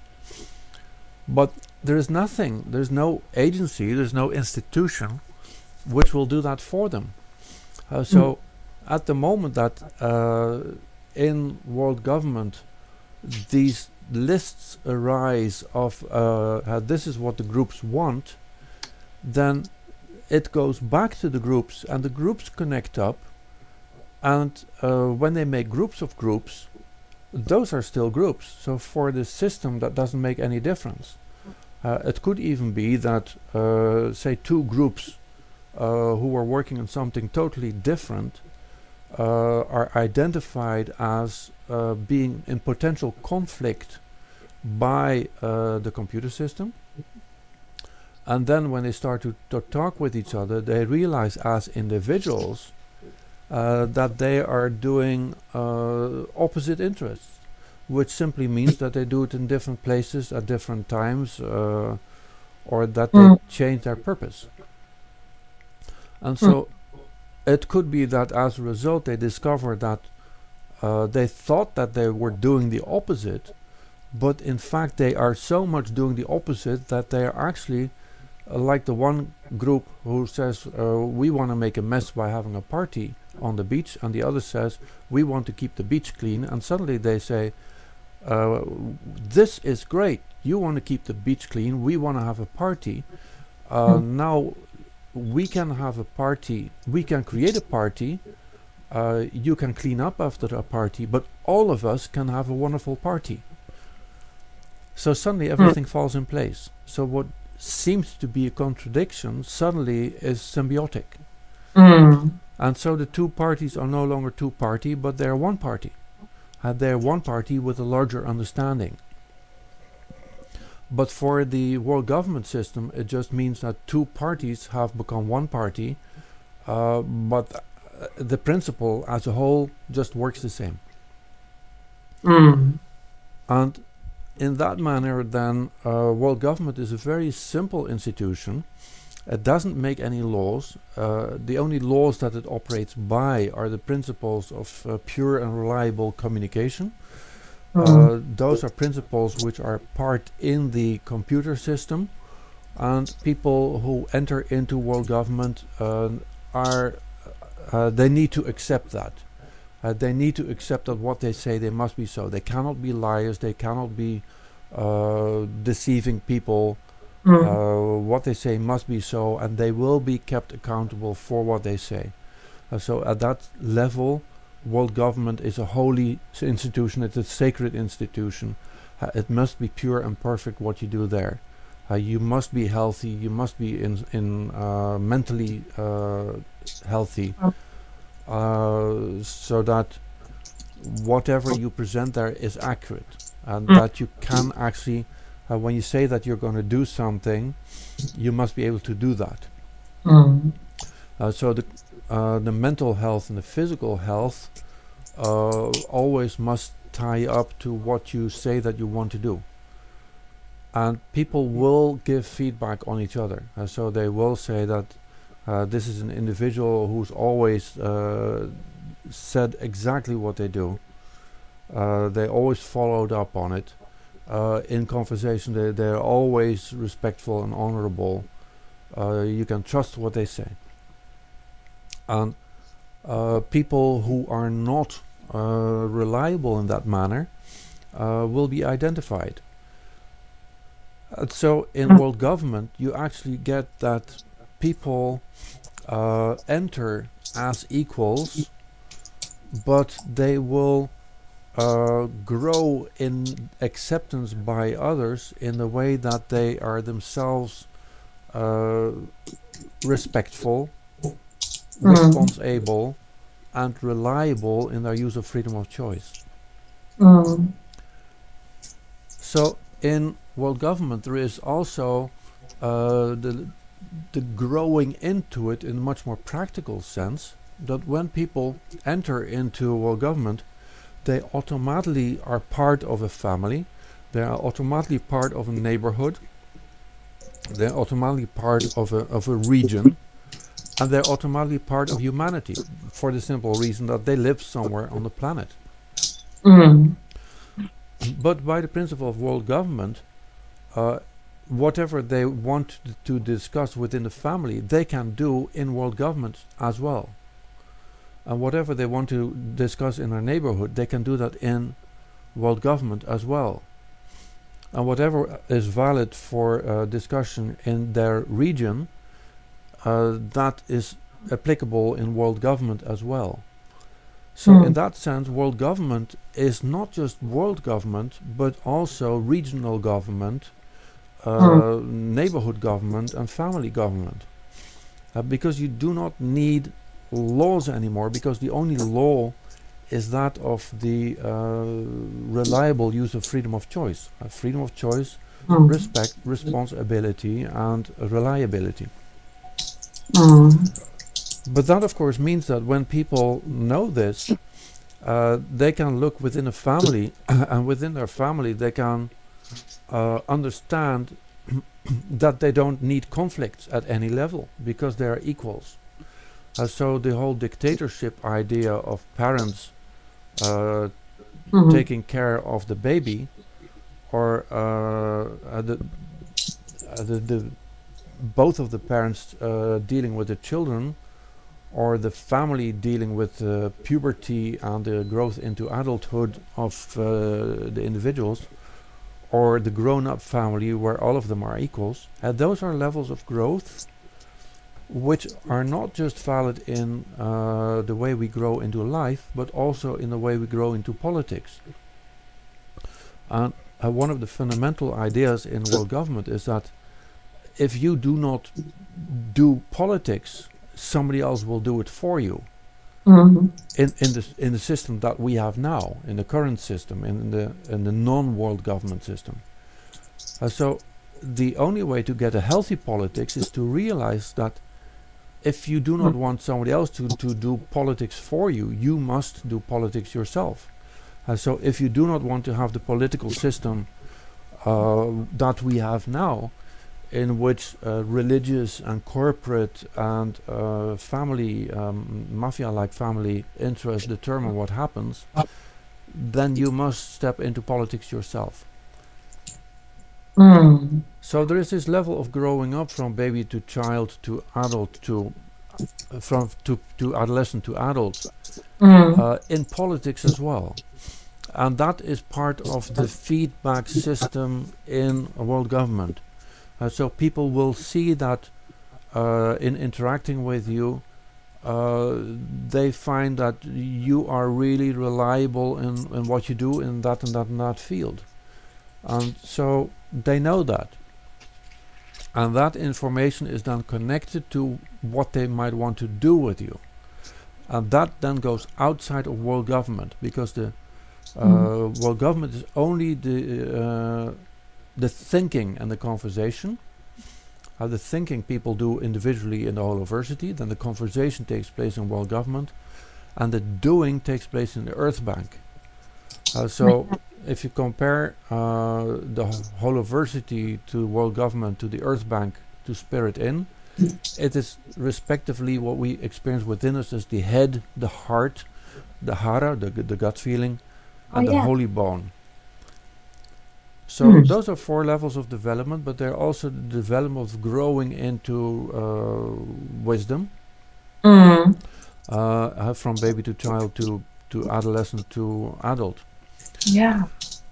A: But there is nothing, there's no agency, there's no institution which will do that for them. Uh, so at the moment that uh, in world government these lists arise of uh, uh, this is what the groups want, then it goes back to the groups and the groups connect up, and uh, when they make groups of groups, those are still groups. So for the system that doesn't make any difference. Uh, it could even be that uh, say two groups uh, who are working on something totally different uh, are identified as uh, being in potential conflict by uh, the computer system. And then when they start to, to talk with each other, they realize as individuals uh, that they are doing uh, opposite interests, which simply means that they do it in different places at different times, uh, or that they
B: mm,
A: change their purpose. And
B: mm,
A: so it could be that as a result they discover that uh, they thought that they were doing the opposite, but in fact they are so much doing the opposite that they are actually uh, like the one group who says uh, we want to make a mess by having a party on the beach, and the other says we want to keep the beach clean, and suddenly they say uh, this is great, you want to keep the beach clean, we want to have a party. Uh,
B: mm,
A: now we can have a party, we can create a party, uh, you can clean up after a party, but all of us can have a wonderful party. So suddenly everything falls in place. So what seems to be a contradiction suddenly is symbiotic.
B: mm,
A: And so the two parties are no longer two party, but they're one party. And they're one party with a larger understanding. But for the world government system, it just means that two parties have become one party, uh, but uh, the principle as a whole just works the same.
B: mm,
A: And in that manner, then, uh, world government is a very simple institution. It doesn't make any laws. Uh, the only laws that it operates by are the principles of uh, pure and reliable communication.
B: mm,
A: Uh, those are principles which are part in the computer system, and people who enter into world government uh, are uh, they need to accept that. Uh, they need to accept that what they say they must be so. They cannot be liars. They cannot be uh, deceiving people.
B: mm,
A: Uh, what they say must be so, and they will be kept accountable for what they say. Uh, so at that level, world government is a holy s- institution. It's a sacred institution. Uh, it must be pure and perfect what you do there. Uh, you must be healthy. You must be in in uh, mentally uh, healthy, uh, so that whatever you present there is accurate, and
B: mm,
A: that you can actually, uh, when you say that you're going to do something, you must be able to do that.
B: mm,
A: Uh, so the uh, the mental health and the physical health uh, always must tie up to what you say that you want to do. And people will give feedback on each other. Uh, so they will say that uh, this is an individual who's always uh, said exactly what they do. Uh, they always followed up on it. Uh, in conversation, they, they're always respectful and honorable. Uh, you can trust what they say. And uh, people who are not uh, reliable in that manner uh, will be identified. Uh, so in
B: mm,
A: world government, you actually get that people uh, enter as equals, but they will uh, grow in acceptance by others in the way that they are themselves uh, respectful,
B: mm,
A: responsible, and reliable in their use of freedom of choice.
B: mm,
A: So in world government, there is also uh, the the growing into it in a much more practical sense, that when people enter into world government, they automatically are part of a family, they are automatically part of a neighborhood, they're automatically part of a, of a region, and they're automatically part of humanity, for the simple reason that they live somewhere on the planet.
B: mm,
A: But by the principle of world government, uh, whatever they want t- to discuss within the family, they can do in world government as well. And whatever they want to discuss in their neighborhood, they can do that in world government as well. And whatever is valid for uh, discussion in their region, uh, that is applicable in world government as well. So in
B: mm,
A: that sense, world government is not just world government, but also regional government,
B: mm,
A: uh, neighborhood government, and family government. Uh, because you do not need laws anymore, because the only law is that of the uh, reliable use of freedom of choice. Uh, freedom of choice
B: mm,
A: respect, responsibility, and reliability.
B: mm,
A: But that, of course, means that when people know this, uh, they can look within a family, and within their family, they can uh, understand that they don't need conflicts at any level because they are equals. Uh, so the whole dictatorship idea of parents uh,
B: mm,
A: taking care of the baby, or uh, uh, the, uh, the the both of the parents uh, dealing with the children, or the family dealing with uh, puberty and the growth into adulthood of uh, the individuals, or the grown-up family where all of them are equals. Uh, those are levels of growth which are not just valid in uh, the way we grow into life, but also in the way we grow into politics. And uh, one of the fundamental ideas in world government is that if you do not do politics, somebody else will do it for you.
B: mm,
A: In in the in the system that we have now, in the current system, in the in the non-world government system. Uh, so the only way to get a healthy politics is to realize that if you do not want somebody else to, to do politics for you, you must do politics yourself. Uh, so if you do not want to have the political system uh, that we have now, in which uh, religious and corporate and uh, family, um, mafia-like family interests determine what happens, then you must step into politics yourself.
B: mm,
A: So there is this level of growing up from baby to child to adult to uh, from to, to adolescent to adult
B: mm,
A: uh, in politics as well. And that is part of the feedback system in a world government. Uh, so people will see that uh, in interacting with you, uh, they find that you are really reliable in, in what you do in that and that and that field. And so they know that. And that information is then connected to what they might want to do with you. And that then goes outside of world government, because the uh,
B: mm,
A: world government is only the uh, the thinking and the conversation. Uh, the thinking people do individually in the Holoversity, then the conversation takes place in world government, and the doing takes place in the Earth Bank. Uh, so if you compare uh, the Holoversity to world government to the Earth Bank to Spirit In, it is respectively what we experience within us as the head, the heart, the hara, the, the gut feeling,
B: oh
A: and the
B: yeah,
A: holy bone. So
B: mm,
A: those are four levels of development, but they're also the development of growing into uh, wisdom,
B: mm,
A: uh, from baby to child to, to adolescent to adult.
B: yeah,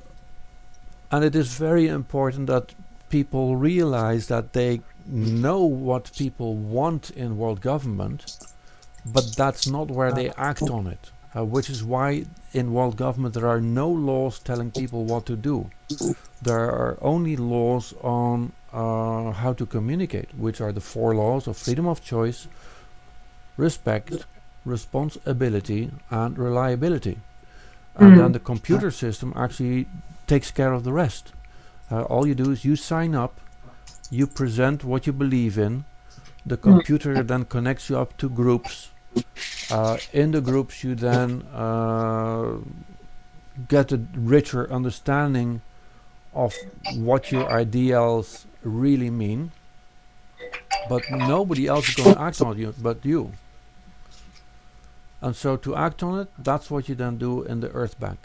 A: And it is very important that people realize that they know what people want in world government, but that's not where they act on it. Uh, which is why in world government there are no laws telling people what to do. There are only laws on uh, how to communicate, which are the four laws of freedom of choice, respect, responsibility, and reliability. And then
B: mm,
A: the computer system actually takes care of the rest. Uh, all you do is you sign up, you present what you believe in, the
B: mm,
A: computer then connects you up to groups. Uh, in the groups you then uh, get a richer understanding of what your ideals really mean, but nobody else is going to act on you but you. And so to act on it, that's what you then do in the Earth Bank.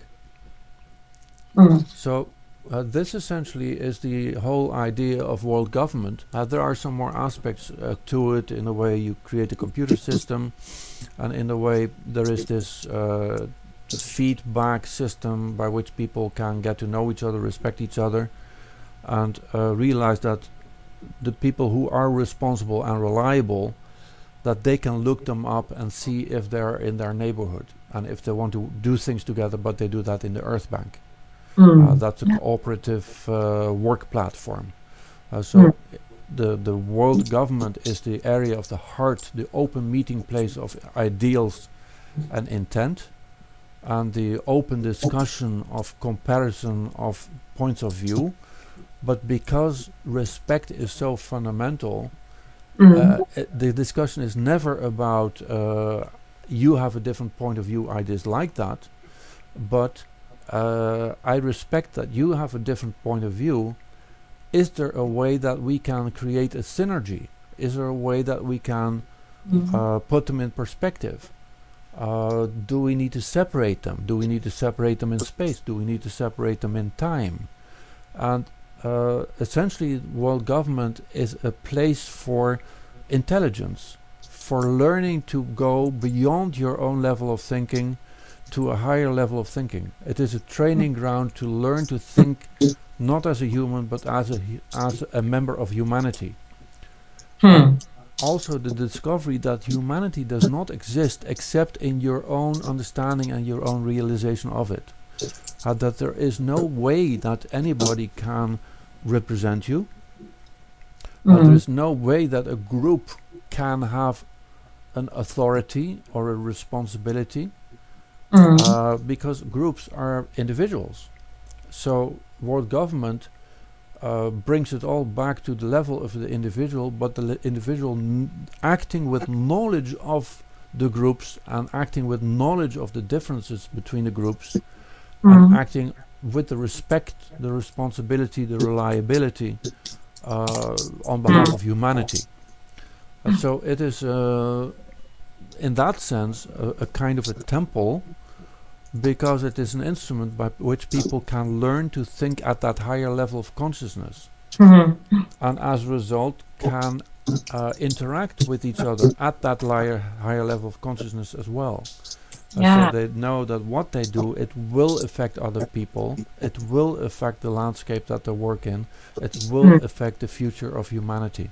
B: mm,
A: So uh, this essentially is the whole idea of world government. Uh, there are some more aspects uh, to it, in the way you create a computer system, and in the way there is this uh, feedback system by which people can get to know each other, respect each other, and uh, realize that the people who are responsible and reliable, that they can look them up and see if they're in their neighborhood and if they want to do things together, but they do that in the Earth Bank.
B: mm,
A: Uh, that's a
B: yeah,
A: cooperative uh, work platform. Uh, so
B: mm,
A: i- the the world government is the area of the heart, the open meeting place of ideals and intent, and the open discussion of comparison of points of view, But because respect is so fundamental,
B: Mm.
A: uh, it, the discussion is never about uh, you have a different point of view, I dislike that, but uh, I respect that you have a different point of view. Is there a way that we can create a synergy? Is there a way that we can
B: Mm.
A: uh, put them in perspective? Uh, do we need to separate them? Do we need to separate them in space? Do we need to separate them in time? And uh, essentially, world government is a place for intelligence, for learning to go beyond your own level of thinking to a higher level of thinking. It is a training ground to learn to think not as a human, but as a as a member of humanity. And
B: Hmm.
A: also the discovery that humanity does not exist except in your own understanding and your own realization of it. Uh, that there is no way that anybody can represent you. Uh, there
B: Mm.
A: is no way that a group can have an authority or a responsibility,
B: Mm.
A: uh, because groups are individuals. So world government uh, brings it all back to the level of the individual, but the individual n- acting with knowledge of the groups and acting with knowledge of the differences between the groups and
B: Mm.
A: acting with the respect, the responsibility, the reliability uh, on behalf
B: Mm.
A: of humanity. Uh, so it is, uh, in that sense, a, a kind of a temple, because it is an instrument by which people can learn to think at that higher level of consciousness,
B: Mm.
A: and as a result can uh, interact with each other at that higher, higher level of consciousness as well. Uh, so
B: Yeah.
A: they know that what they do, it will affect other people, it will affect the landscape that they work in, it will
B: Mm.
A: affect the future of humanity.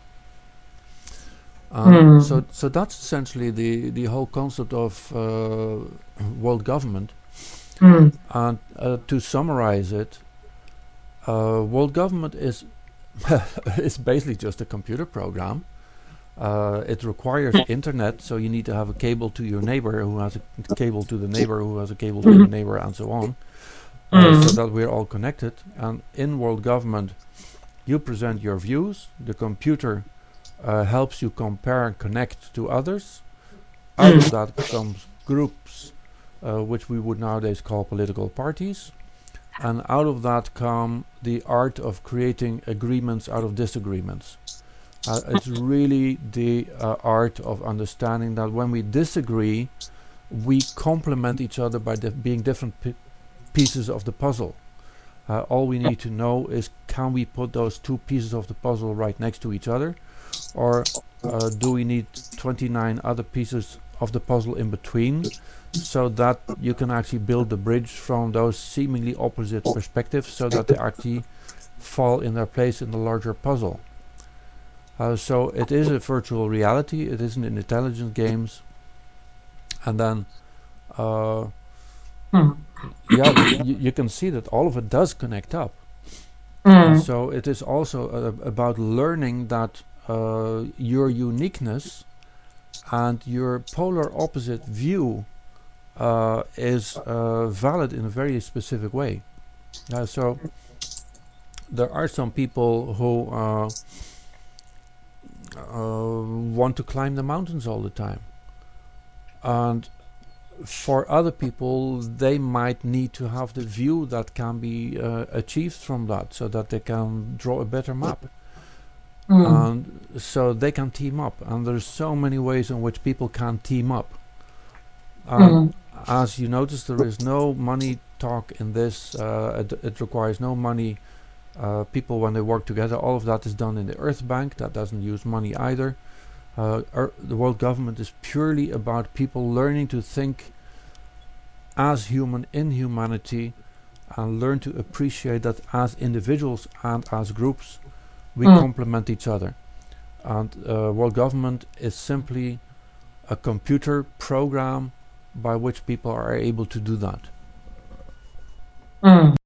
A: Um,
B: Mm.
A: so, so that's essentially the, the whole concept of uh, world government.
B: Mm.
A: And uh, to summarize it, uh, world government is is basically just a computer program. Uh, it requires internet, so you need to have a cable to your neighbor who has a cable to the neighbor who has a cable to the neighbor, and so on, uh, so
B: Mm.
A: that we're all connected. And in world government, you present your views. The computer uh, helps you compare and connect to others. Out of
B: Mm.
A: that comes groups, uh, which we would nowadays call political parties. And out of that come the art of creating agreements out of disagreements. Uh, it's really the uh, art of understanding that when we disagree, we complement each other by di- being different pi- pieces of the puzzle. Uh, all we need to know is, can we put those two pieces of the puzzle right next to each other, or uh, do we need twenty-nine other pieces of the puzzle in between, so that you can actually build the bridge from those seemingly opposite perspectives, so that they actually fall in their place in the larger puzzle. Uh, so it is a virtual reality, it isn't in intelligence games. And then, uh,
B: Mm.
A: yeah, the, y- you can see that all of it does connect up. Uh,
B: Mm.
A: so it is also uh, about learning that uh, your uniqueness and your polar opposite view uh, is uh, valid in a very specific way. Uh, so there are some people who uh, uh, want to climb the mountains all the time. And for other people, they might need to have the view that can be uh, achieved from that, so that they can draw a better map.
B: Mm.
A: And so they can team up. And there's so many ways in which people can team up. And
B: Mm.
A: as you notice, there is no money talk in this. Uh, it, it requires no money. Uh, people, when they work together, all of that is done in the Earth Bank. That doesn't use money either. Uh, er, the world government is purely about people learning to think as human in humanity, and learn to appreciate that as individuals and as groups we
B: Mm.
A: complement each other. And uh, world government is simply a computer program by which people are able to do that.
B: Mm.